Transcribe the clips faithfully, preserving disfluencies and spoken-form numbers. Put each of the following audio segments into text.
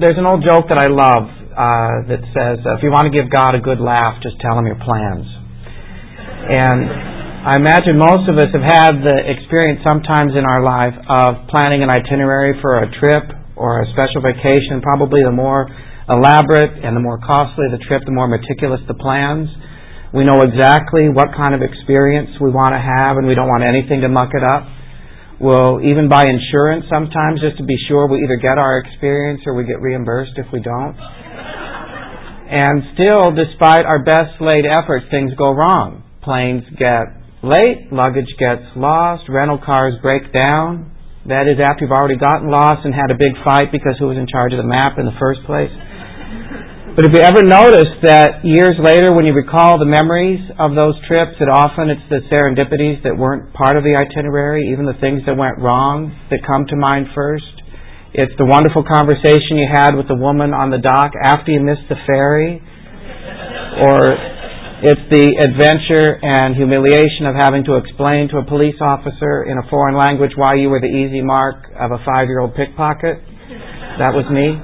there's an old joke that I love uh, that says, uh, if you want to give God a good laugh, just tell Him your plans. And I imagine most of us have had the experience sometimes in our life of planning an itinerary for a trip or a special vacation. Probably the more elaborate and the more costly the trip, the more meticulous the plans. We know exactly what kind of experience we want to have, and we don't want anything to muck it up. We'll even buy insurance sometimes just to be sure we either get our experience or we get reimbursed if we don't. And still, despite our best laid efforts, things go wrong. Planes get late, luggage gets lost, rental cars break down. That is after you've already gotten lost and had a big fight because who was in charge of the map in the first place. But if you ever notice that years later when you recall the memories of those trips, that often it's the serendipities that weren't part of the itinerary, even the things that went wrong that come to mind first. It's the wonderful conversation you had with the woman on the dock after you missed the ferry. Or it's the adventure and humiliation of having to explain to a police officer in a foreign language why you were the easy mark of a five-year-old pickpocket. That was me.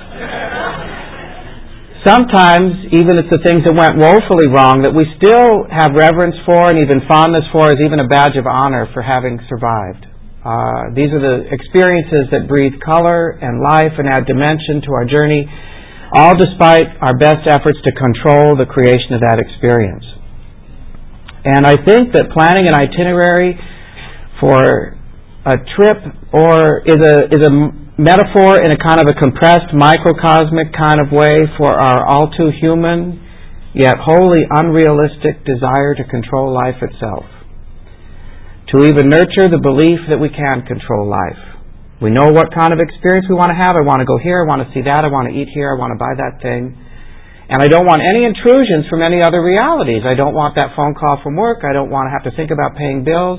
Sometimes, even it's the things that went woefully wrong that we still have reverence for and even fondness for as even a badge of honor for having survived. Uh, these are the experiences that breathe color and life and add dimension to our journey, all despite our best efforts to control the creation of that experience. And I think that planning an itinerary for a trip or is a is a metaphor in a kind of a compressed microcosmic kind of way for our all too human yet wholly unrealistic desire to control life itself. To even nurture the belief that we can control life. We know what kind of experience we want to have. I want to go here, I want to see that, I want to eat here, I want to buy that thing. And I don't want any intrusions from any other realities. I don't want that phone call from work. I don't want to have to think about paying bills.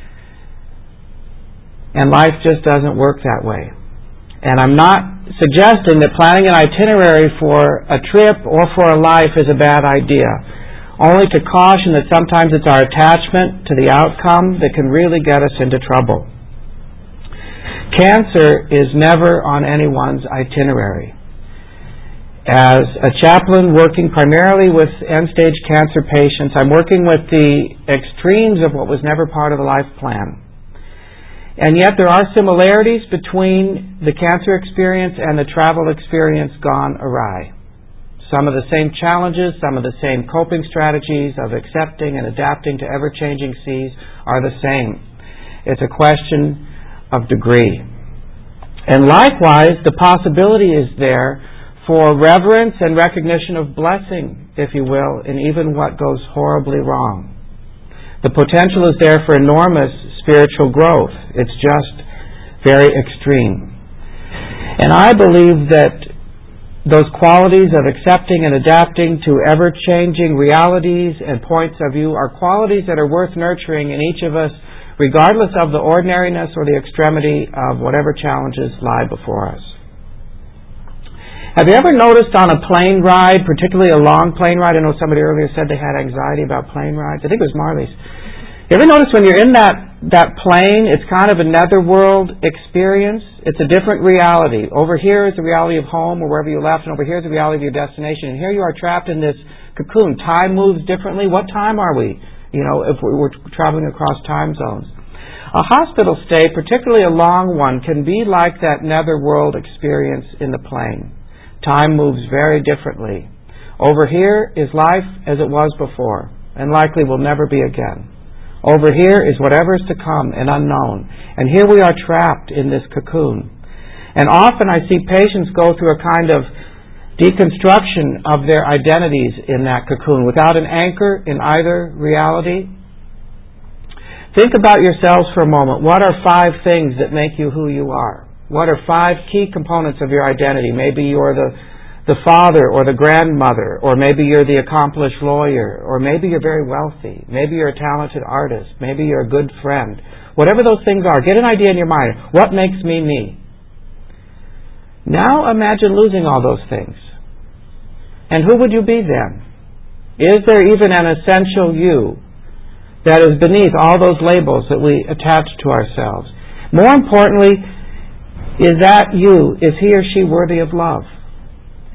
And life just doesn't work that way. And I'm not suggesting that planning an itinerary for a trip or for a life is a bad idea. Only to caution that sometimes it's our attachment to the outcome that can really get us into trouble. Cancer is never on anyone's itinerary. As a chaplain working primarily with end-stage cancer patients, I'm working with the extremes of what was never part of a life plan. And yet there are similarities between the cancer experience and the travel experience gone awry. Some of the same challenges, some of the same coping strategies of accepting and adapting to ever-changing seas are the same. It's a question of degree. And likewise, the possibility is there for reverence and recognition of blessing, if you will, in even what goes horribly wrong. The potential is there for enormous spiritual growth. It's just very extreme. And I believe that those qualities of accepting and adapting to ever-changing realities and points of view are qualities that are worth nurturing in each of us, regardless of the ordinariness or the extremity of whatever challenges lie before us. Have you ever noticed on a plane ride, particularly a long plane ride, I know somebody earlier said they had anxiety about plane rides. I think it was Marley's. You ever notice when you're in that, that plane, it's kind of a netherworld experience? It's a different reality. Over here is the reality of home or wherever you left, and over here is the reality of your destination. And here you are trapped in this cocoon. Time moves differently. What time are we? You know, if we're traveling across time zones. A hospital stay, particularly a long one, can be like that netherworld experience in the plane. Time moves very differently. Over here is life as it was before, and likely will never be again. Over here is whatever is to come and unknown. And here we are trapped in this cocoon. And often I see patients go through a kind of deconstruction of their identities in that cocoon without an anchor in either reality. Think about yourselves for a moment. What are five things that make you who you are? What are five key components of your identity? Maybe you're the, the father or the grandmother, or maybe you're the accomplished lawyer, or maybe you're very wealthy, maybe you're a talented artist, maybe you're a good friend. Whatever those things are, get an idea in your mind. What makes me me? Now imagine losing all those things. And who would you be then? Is there even an essential you that is beneath all those labels that we attach to ourselves? More importantly, is that you, is he or she worthy of love?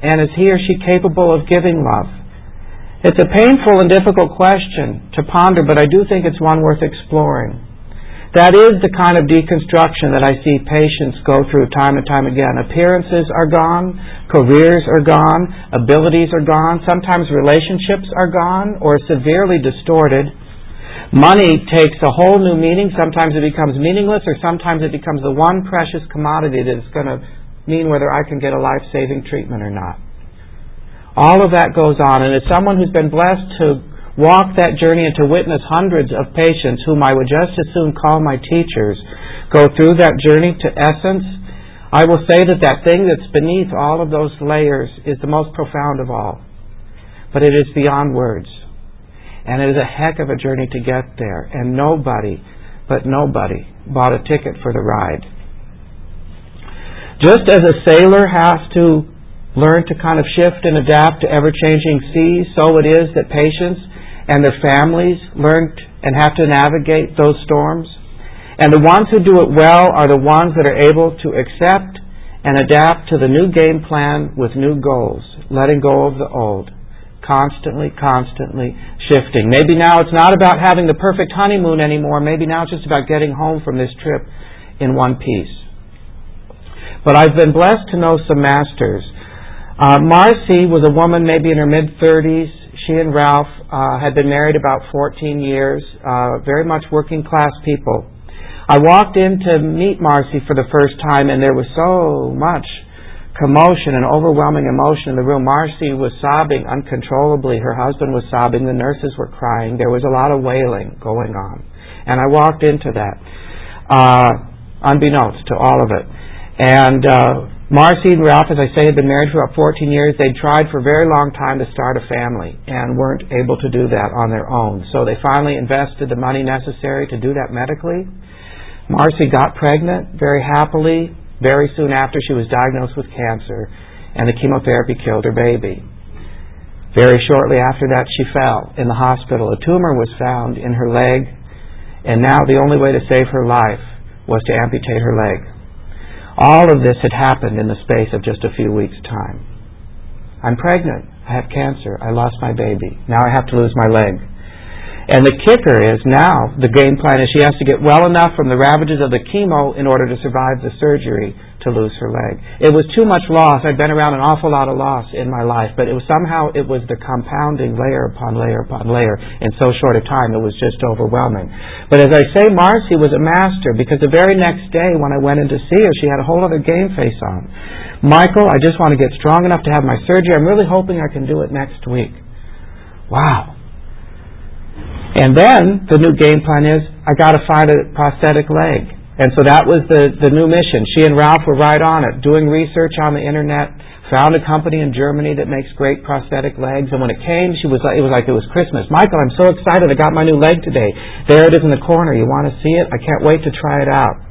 And is he or she capable of giving love? It's a painful and difficult question to ponder, but I do think it's one worth exploring. That is the kind of deconstruction that I see patients go through time and time again. Appearances are gone, careers are gone, abilities are gone, sometimes relationships are gone or severely distorted. Money takes a whole new meaning. Sometimes it becomes meaningless, or sometimes it becomes the one precious commodity that is going to mean whether I can get a life-saving treatment or not. All of that goes on, and as someone who's been blessed to walk that journey and to witness hundreds of patients whom I would just as soon call my teachers go through that journey to essence, I will say that that thing that's beneath all of those layers is the most profound of all. But it is beyond words. And it is a heck of a journey to get there. And nobody, but nobody, bought a ticket for the ride. Just as a sailor has to learn to kind of shift and adapt to ever-changing seas, so it is that patients and their families learn and have to navigate those storms. And the ones who do it well are the ones that are able to accept and adapt to the new game plan with new goals, letting go of the old, constantly, constantly shifting. Maybe now it's not about having the perfect honeymoon anymore. Maybe now it's just about getting home from this trip in one piece. But I've been blessed to know some masters. Uh, Marcy was a woman maybe in her mid-thirties. She and Ralph uh, had been married about fourteen years, uh, very much working-class people. I walked in to meet Marcy for the first time, and there was so much commotion and overwhelming emotion in the room. Marcy was sobbing uncontrollably. Her husband was sobbing. The nurses were crying. There was a lot of wailing going on. And I walked into that, uh, unbeknownst to all of it. And uh, Marcy and Ralph, as I say, had been married for about fourteen years. They'd tried for a very long time to start a family and weren't able to do that on their own. So they finally invested the money necessary to do that medically. Marcy got pregnant very happily very soon after she was diagnosed with cancer, and the chemotherapy killed her baby. Very shortly after that, she fell in the hospital. A tumor was found in her leg, and now the only way to save her life was to amputate her leg. All of this had happened in the space of just a few weeks' time. I'm pregnant. I have cancer. I lost my baby. Now I have to lose my leg. And the kicker is now, the game plan is she has to get well enough from the ravages of the chemo in order to survive the surgery to lose her leg. It was too much loss. I'd been around an awful lot of loss in my life, but it was somehow it was the compounding layer upon layer upon layer in so short a time. It was just overwhelming. But as I say, Marcy was a master, because the very next day when I went in to see her, she had a whole other game face on. Michael, I just want to get strong enough to have my surgery. I'm really hoping I can do it next week. Wow. And then the new game plan is, I got to find a prosthetic leg. And so that was the, the new mission. She and Ralph were right on it, doing research on the internet, found a company in Germany that makes great prosthetic legs. And when it came, she was like, it was like it was Christmas. Michael, I'm so excited. I got my new leg today. There it is in the corner. You want to see it? I can't wait to try it out.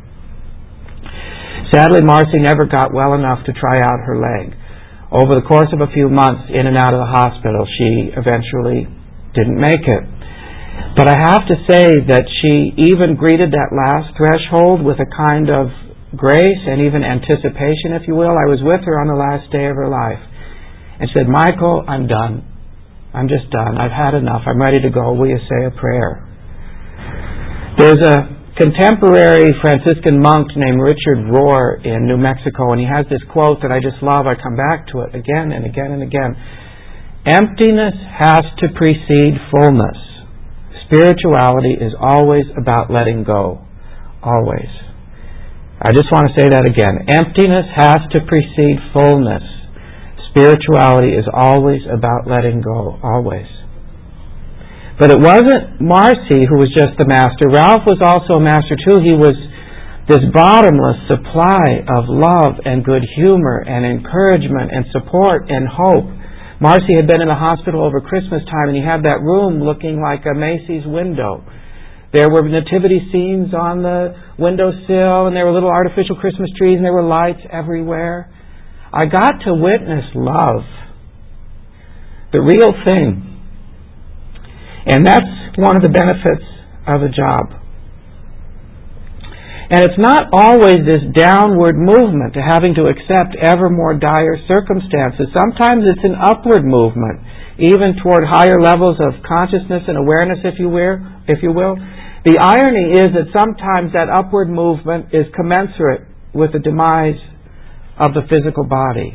Sadly, Marcy never got well enough to try out her leg. Over the course of a few months in and out of the hospital, she eventually didn't make it. But I have to say that she even greeted that last threshold with a kind of grace and even anticipation, if you will. I was with her on the last day of her life. And she said, Michael, I'm done. I'm just done. I've had enough. I'm ready to go. Will you say a prayer? There's a contemporary Franciscan monk named Richard Rohr in New Mexico, and he has this quote that I just love. I come back to it again and again and again. Emptiness has to precede fullness. Spirituality is always about letting go. Always. I just want to say that again. Emptiness has to precede fullness. Spirituality is always about letting go. Always. But it wasn't Marcy who was just the master. Ralph was also a master too. He was this bottomless supply of love and good humor and encouragement and support and hope. Marcy had been in the hospital over Christmas time, and he had that room looking like a Macy's window. There were nativity scenes on the windowsill, and there were little artificial Christmas trees, and there were lights everywhere. I got to witness love, the real thing. And that's one of the benefits of a job. And it's not always this downward movement to having to accept ever more dire circumstances. Sometimes it's an upward movement, even toward higher levels of consciousness and awareness, if you will. If you will. The irony is that sometimes that upward movement is commensurate with the demise of the physical body.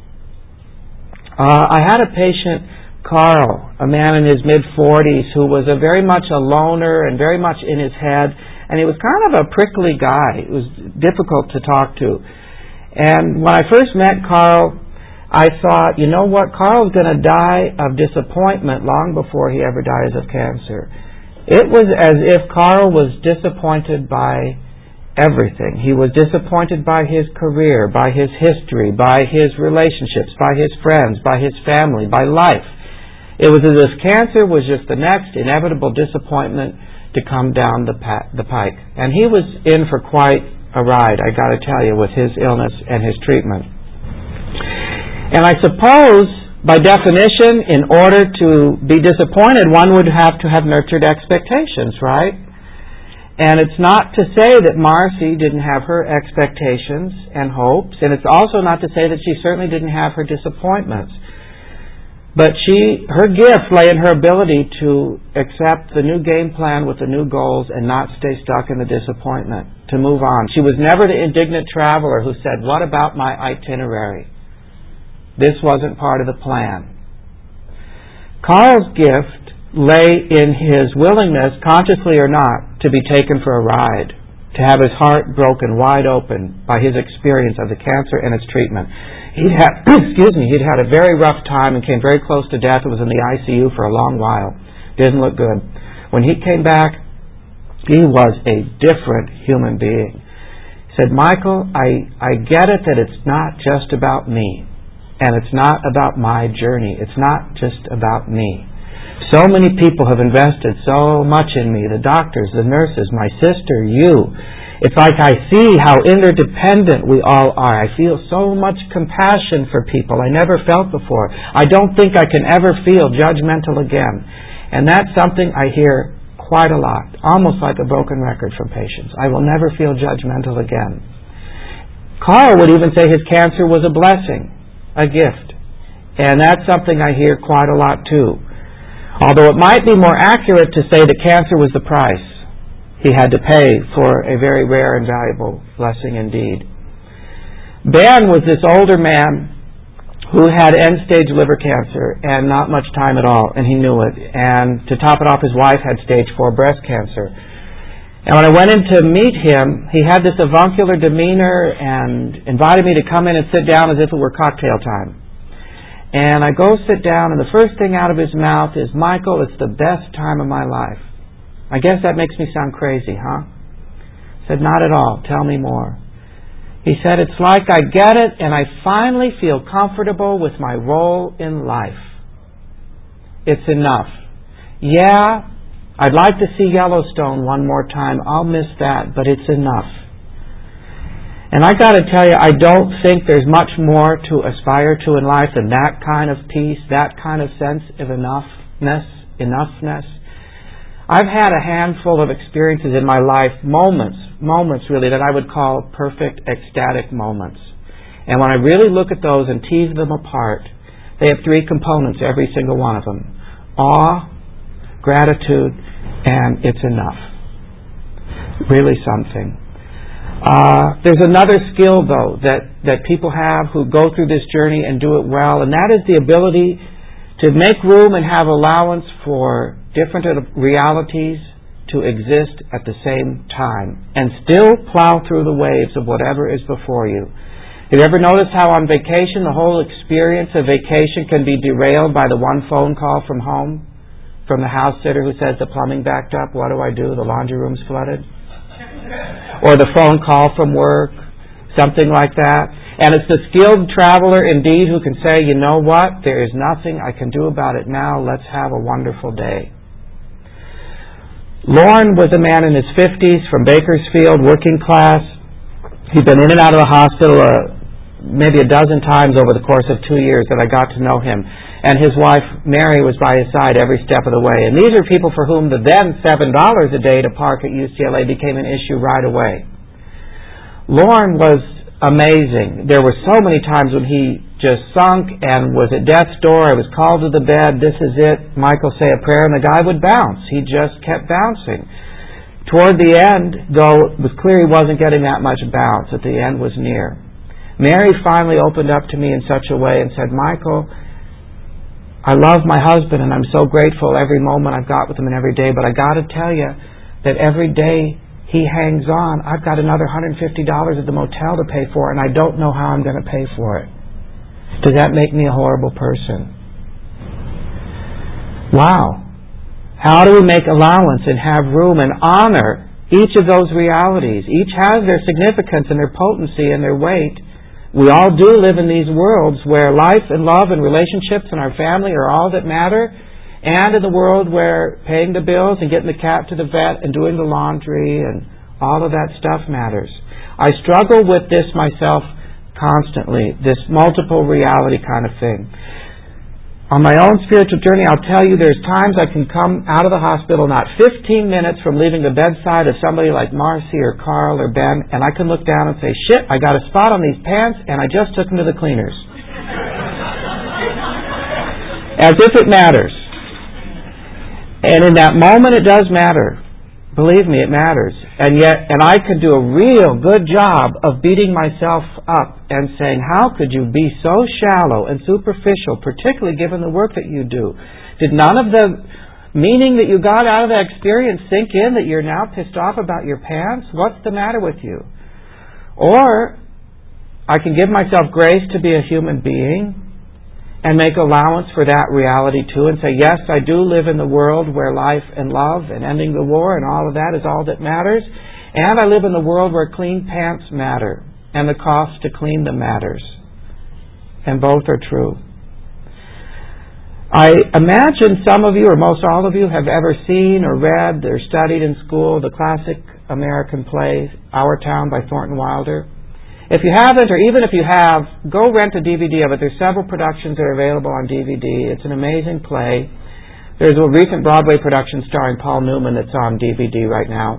Uh, I had a patient, Carl, a man in his mid-forties, who was a very much a loner and very much in his head. And he was kind of a prickly guy. It was difficult to talk to. And when I first met Carl, I thought, you know what, Carl's going to die of disappointment long before he ever dies of cancer. It was as if Carl was disappointed by everything. He was disappointed by his career, by his history, by his relationships, by his friends, by his family, by life. It was as if cancer was just the next inevitable disappointment to come down the, pa- the pike. And he was in for quite a ride, I got to tell you, with his illness and his treatment. And I suppose, by definition, in order to be disappointed, one would have to have nurtured expectations, right? And it's not to say that Marcy didn't have her expectations and hopes, and it's also not to say that she certainly didn't have her disappointments. But she, her gift lay in her ability to accept the new game plan with the new goals and not stay stuck in the disappointment, to move on. She was never the indignant traveler who said, "What about my itinerary? This wasn't part of the plan." Carl's gift lay in his willingness, consciously or not, to be taken for a ride, to have his heart broken wide open by his experience of the cancer and its treatment. He'd had, excuse me, he'd had a very rough time and came very close to death and was in the I C U for a long while. Didn't look good. When he came back, he was a different human being. He said, "Michael, I, I get it that it's not just about me. And it's not about my journey. It's not just about me. So many people have invested so much in me, the doctors, the nurses, my sister, you. It's like I see how interdependent we all are. I feel so much compassion for people I never felt before. I don't think I can ever feel judgmental again." And that's something I hear quite a lot, almost like a broken record from patients. I will never feel judgmental again. Carl would even say his cancer was a blessing, a gift. And that's something I hear quite a lot too. Although it might be more accurate to say that cancer was the price he had to pay for a very rare and valuable blessing indeed. Ben was this older man who had end-stage liver cancer and not much time at all, and he knew it. And to top it off, his wife had stage four breast cancer. And when I went in to meet him, he had this avuncular demeanor and invited me to come in and sit down as if it were cocktail time. And I go sit down, and the first thing out of his mouth is, "Michael, it's the best time of my life." I guess that makes me sound crazy, huh? I said, "Not at all. Tell me more." He said, "It's like I get it and I finally feel comfortable with my role in life. It's enough. Yeah, I'd like to see Yellowstone one more time. I'll miss that, but it's enough." And I got to tell you, I don't think there's much more to aspire to in life than that kind of peace, that kind of sense of enoughness, enoughness. I've had a handful of experiences in my life, moments, moments really, that I would call perfect ecstatic moments. And when I really look at those and tease them apart, they have three components, every single one of them: awe, gratitude, and it's enough. Really something. Uh, there's another skill, though, that, that people have who go through this journey and do it well, and that is the ability to make room and have allowance for different realities to exist at the same time and still plow through the waves of whatever is before you. Have you ever noticed how on vacation the whole experience of vacation can be derailed by the one phone call from home, from the house sitter who says the plumbing backed up, what do I do, the laundry room's flooded? Or the phone call from work, something like that. And it's the skilled traveler indeed who can say, you know what, there is nothing I can do about it now, let's have a wonderful day. Lorne was a man in his fifties from Bakersfield, working class. He'd been in and out of the hospital uh, maybe a dozen times over the course of two years that I got to know him. And his wife, Mary, was by his side every step of the way. And these are people for whom the then seven dollars a day to park at U C L A became an issue right away. Lorne was amazing. There were so many times when he just sunk and was at death's door. I was called to the bed. This is it. Michael, say a prayer, and the guy would bounce. He just kept bouncing. Toward the end, though it was clear he wasn't getting that much bounce, that the end was near, Mary finally opened up to me in such a way and said, Michael, I love my husband and I'm so grateful every moment I've got with him and every day, but I got to tell you that every day he hangs on, I've got another one hundred fifty dollars at the motel to pay for, and I don't know how I'm going to pay for it. Does that make me a horrible person? Wow. How do we make allowance and have room and honor each of those realities? Each has their significance and their potency and their weight. We all do live in these worlds where life and love and relationships and our family are all that matter, and in the world where paying the bills and getting the cat to the vet and doing the laundry and all of that stuff matters. I struggle with this myself constantly, this multiple reality kind of thing. On my own spiritual journey, I'll tell you there's times I can come out of the hospital not fifteen minutes from leaving the bedside of somebody like Marcy or Carl or Ben, and I can look down and say, shit, I got a spot on these pants and I just took them to the cleaners. As if it matters. And in that moment it does matter. Believe me, it matters. And yet, and I could do a real good job of beating myself up and saying, how could you be so shallow and superficial, particularly given the work that you do? Did none of the meaning that you got out of that experience sink in, that you're now pissed off about your pants? What's the matter with you? Or I can give myself grace to be a human being and make allowance for that reality too, and say, yes, I do live in the world where life and love and ending the war and all of that is all that matters, and I live in the world where clean pants matter and the cost to clean them matters, and both are true. I imagine some of you, or most all of you, have ever seen or read or studied in school the classic American play Our Town by Thornton Wilder. If you haven't, or even if you have, go rent a D V D of it. There's several productions that are available on D V D. It's an amazing play. There's a recent Broadway production starring Paul Newman that's on D V D right now.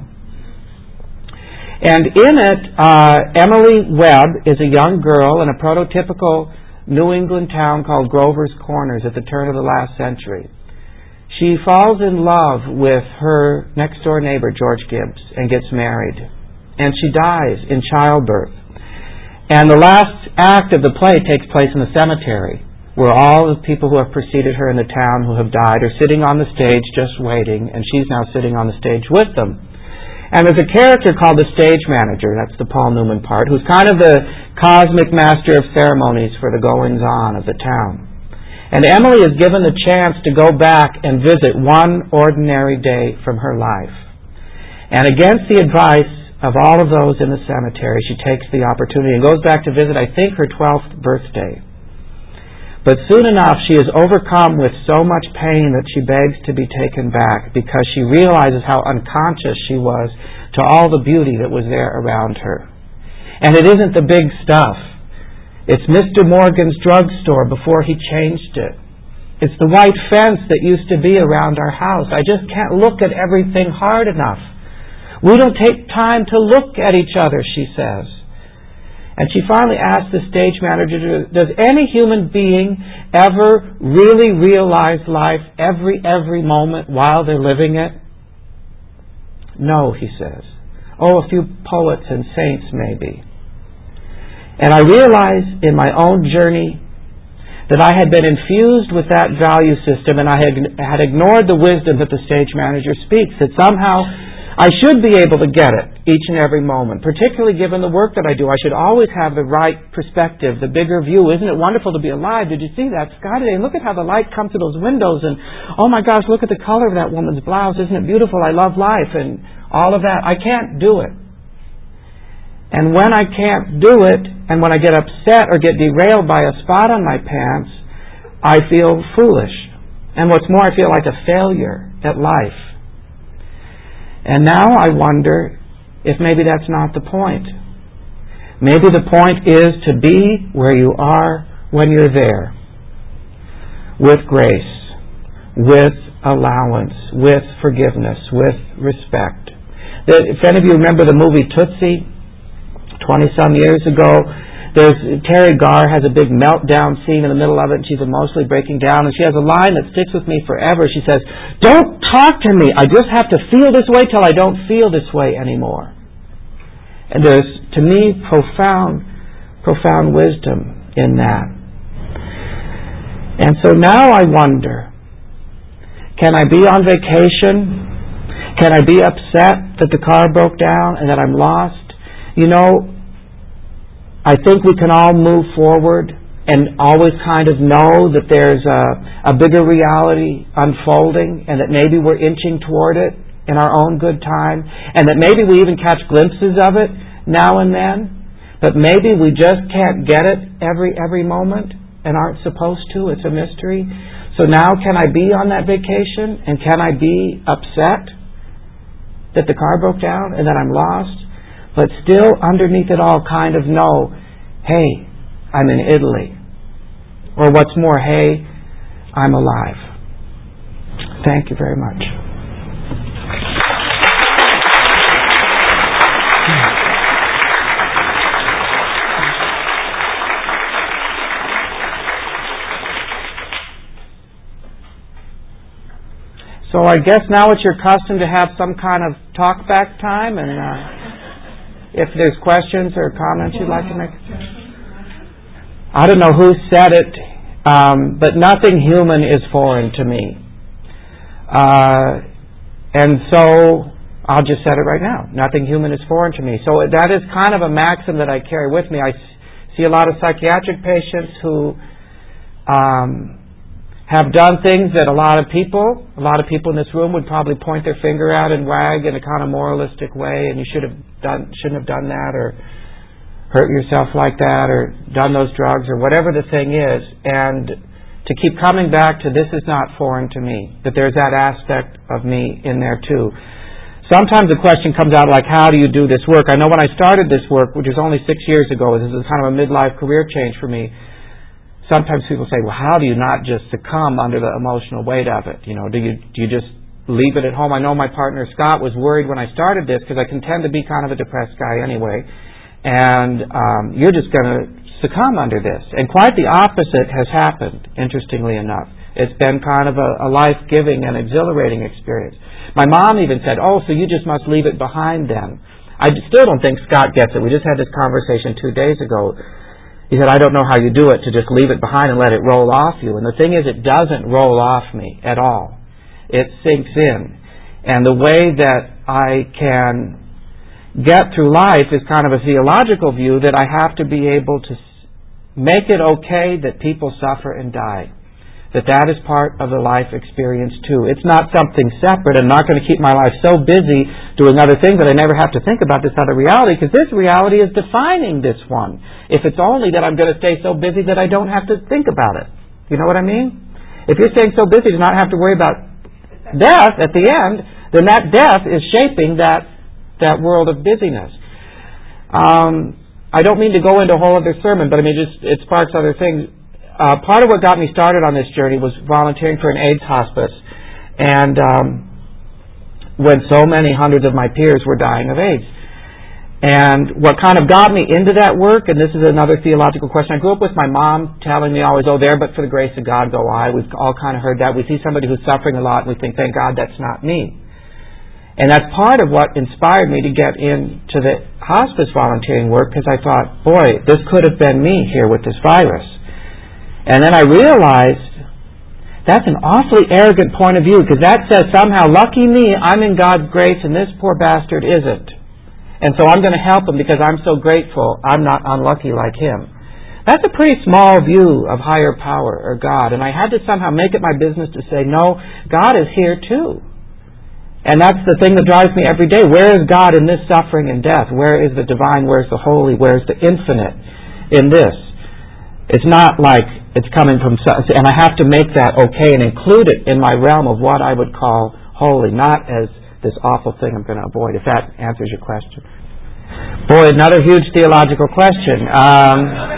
And in it, uh, Emily Webb is a young girl in a prototypical New England town called Grover's Corners at the turn of the last century. She falls in love with her next-door neighbor, George Gibbs, and gets married. And she dies in childbirth. And the last act of the play takes place in the cemetery, where all the people who have preceded her in the town who have died are sitting on the stage just waiting, and she's now sitting on the stage with them. And there's a character called the stage manager, that's the Paul Newman part, who's kind of the cosmic master of ceremonies for the goings-on of the town. And Emily is given the chance to go back and visit one ordinary day from her life. And against the advice of all of those in the cemetery, she takes the opportunity and goes back to visit, I think, her twelfth birthday. But soon enough, she is overcome with so much pain that she begs to be taken back because she realizes how unconscious she was to all the beauty that was there around her. And it isn't the big stuff. It's Mister Morgan's drugstore before he changed it. It's the white fence that used to be around our house. I just can't look at everything hard enough. We don't take time to look at each other, she says. And she finally asks the stage manager, does any human being ever really realize life every, every moment while they're living it? No, he says. Oh, a few poets and saints, maybe. And I realized in my own journey that I had been infused with that value system, and I had, had ignored the wisdom that the stage manager speaks, that somehow I should be able to get it each and every moment, particularly given the work that I do. I should always have the right perspective, the bigger view. Isn't it wonderful to be alive? Did you see that sky today? And look at how the light comes through those windows. And, oh my gosh, look at the color of that woman's blouse. Isn't it beautiful? I love life. And all of that. I can't do it. And when I can't do it, and when I get upset or get derailed by a spot on my pants, I feel foolish. And what's more, I feel like a failure at life. And now I wonder if maybe that's not the point. Maybe the point is to be where you are when you're there. With grace, with allowance, with forgiveness, with respect. If any of you remember the movie Tootsie, twenty-some years ago. There's Terry Garr has a big meltdown scene in the middle of it, and she's emotionally breaking down, and she has a line that sticks with me forever. She says, "Don't talk to me. I just have to feel this way till I don't feel this way anymore." And there's, to me, profound, profound wisdom in that. And so now I wonder, can I be on vacation? Can I be upset that the car broke down and that I'm lost? You know, I think we can all move forward and always kind of know that there's a, a bigger reality unfolding and that maybe we're inching toward it in our own good time, and that maybe we even catch glimpses of it now and then, but maybe we just can't get it every every moment and aren't supposed to. It's a mystery. So now can I be on that vacation, and can I be upset that the car broke down and that I'm lost, but still underneath it all kind of know, hey, I'm in Italy. Or what's more, hey, I'm alive. Thank you very much. So I guess now it's your custom to have some kind of talk back time, and uh, if there's questions or comments you'd like to make. I don't know who said it, um, but nothing human is foreign to me. Uh, and so I'll just say it right now. Nothing human is foreign to me. So that is kind of a maxim that I carry with me. I see a lot of psychiatric patients who um, have done things that a lot of people, a lot of people in this room would probably point their finger at and wag in a kind of moralistic way, and you should have done, shouldn't have done that, or hurt yourself like that, or done those drugs, or whatever the thing is. And to keep coming back to this is not foreign to me, that there's that aspect of me in there too. Sometimes the question comes out like, how do you do this work? I know when I started this work, which was only six years ago, this is kind of a midlife career change for me. Sometimes people say, well, how do you not just succumb under the emotional weight of it? You know, do you do you just leave it at home? I know my partner Scott was worried when I started this, because I can tend to be kind of a depressed guy anyway, and um, you're just going to succumb under this. And quite the opposite has happened, interestingly enough. It's been kind of a, a life-giving and exhilarating experience. My mom even said, oh, so you just must leave it behind then. I still don't think Scott gets it. We just had this conversation two days ago. He said, I don't know how you do it, to just leave it behind and let it roll off you. And the thing is, it doesn't roll off me at all. It sinks in. And the way that I can get through life is kind of a theological view that I have to be able to make it okay that people suffer and die. That that is part of the life experience too. It's not something separate. I'm not going to keep my life so busy doing other things that I never have to think about this other reality, because this reality is defining this one. If it's only that I'm going to stay so busy that I don't have to think about it. You know what I mean? If you're staying so busy to not have to worry about death at the end, then that death is shaping that that world of busyness. Um, I don't mean to go into a whole other sermon, but I mean, just it sparks other things. Uh, part of what got me started on this journey was volunteering for an AIDS hospice, and um, when so many hundreds of my peers were dying of AIDS. And what kind of got me into that work, and this is another theological question, I grew up with my mom telling me always, oh, there but for the grace of God go I. We've all kind of heard that. We see somebody who's suffering a lot, and we think, thank God that's not me. And that's part of what inspired me to get into the hospice volunteering work, because I thought, boy, this could have been me here with this virus. And then I realized that's an awfully arrogant point of view, because that says somehow, lucky me, I'm in God's grace and this poor bastard isn't. And so I'm going to help him because I'm so grateful I'm not unlucky like him. That's a pretty small view of higher power or God. And I had to somehow make it my business to say, no, God is here too. And that's the thing that drives me every day. Where is God in this suffering and death? Where is the divine? Where is the holy? Where is the infinite in this? It's not like it's coming from... And I have to make that okay and include it in my realm of what I would call holy, not as this awful thing I'm going to avoid, if that answers your question. Boy, another huge theological question. Um,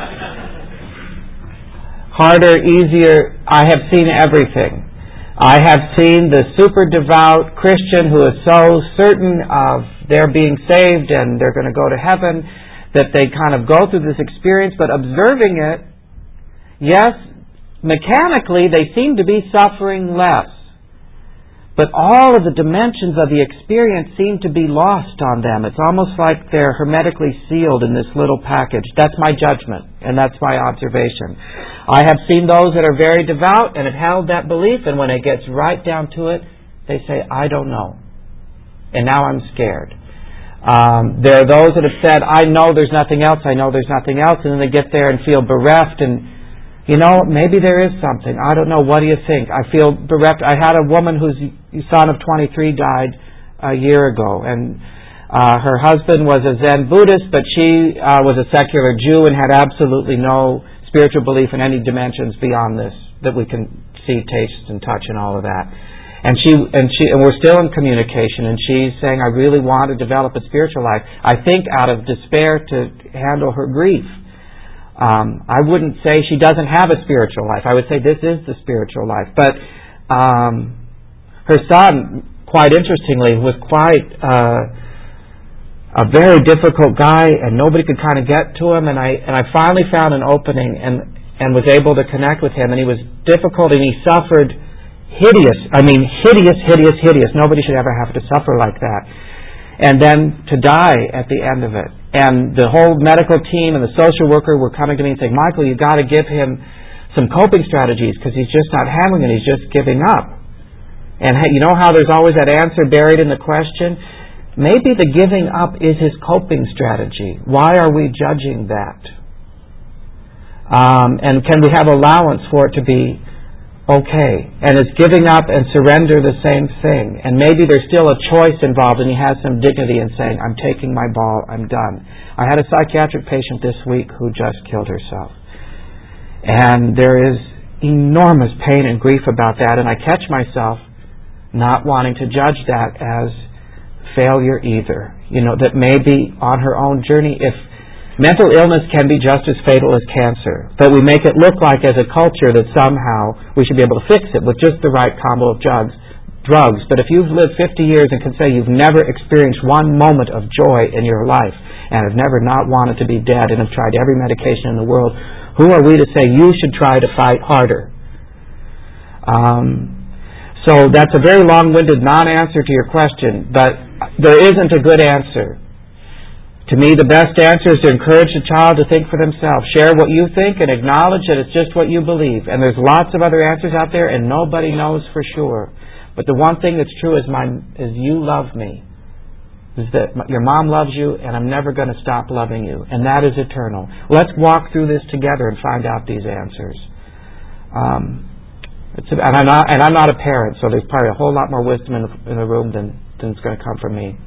harder, easier, I have seen everything. I have seen the super devout Christian who is so certain of their being saved and they're going to go to heaven, that they kind of go through this experience, but observing it, yes, mechanically they seem to be suffering less. But all of the dimensions of the experience seem to be lost on them. It's almost like they're hermetically sealed in this little package. That's my judgment, and that's my observation. I have seen those that are very devout and have held that belief, and when it gets right down to it, they say, I don't know. And now I'm scared. Um, there are those that have said, I know there's nothing else, I know there's nothing else, and then they get there and feel bereft and, you know, maybe there is something. I don't know. What do you think? I feel bereft. I had a woman whose son of twenty-three died a year ago, and uh, her husband was a Zen Buddhist, but she uh, was a secular Jew and had absolutely no spiritual belief in any dimensions beyond this that we can see, taste, and touch, and all of that. And she and she and we're still in communication. And she's saying, "I really want to develop a spiritual life. I think out of despair to handle her grief." Um, I wouldn't say she doesn't have a spiritual life. I would say this is the spiritual life. But um, her son, quite interestingly, was quite uh, a very difficult guy, and nobody could kind of get to him. And I and I finally found an opening and and was able to connect with him. And he was difficult, and he suffered hideous. I mean, hideous, hideous, hideous. Nobody should ever have to suffer like that. And then to die at the end of it. And the whole medical team and the social worker were coming to me and saying, Michael, you've got to give him some coping strategies because he's just not handling it. He's just giving up. And you know how there's always that answer buried in the question? Maybe the giving up is his coping strategy. Why are we judging that? Um, and can we have allowance for it to be okay? And is giving up and surrender the same thing? And maybe there's still a choice involved and he has some dignity in saying, I'm taking my ball, I'm done. I had a psychiatric patient this week who just killed herself. And there is enormous pain and grief about that, and I catch myself not wanting to judge that as failure either. You know, that maybe on her own journey, if mental illness can be just as fatal as cancer, but we make it look like as a culture that somehow we should be able to fix it with just the right combo of drugs. drugs. But if you've lived fifty years and can say you've never experienced one moment of joy in your life and have never not wanted to be dead and have tried every medication in the world, who are we to say you should try to fight harder? Um, so that's a very long-winded non-answer to your question, but there isn't a good answer. To me, the best answer is to encourage the child to think for themselves. Share what you think and acknowledge that it's just what you believe. And there's lots of other answers out there, and nobody knows for sure. But the one thing that's true is, my, is you love me. Is that your mom loves you, and I'm never going to stop loving you. And that is eternal. Let's walk through this together and find out these answers. Um, it's, and, I'm not, and I'm not a parent, so there's probably a whole lot more wisdom in the, in the room than, than is going to come from me.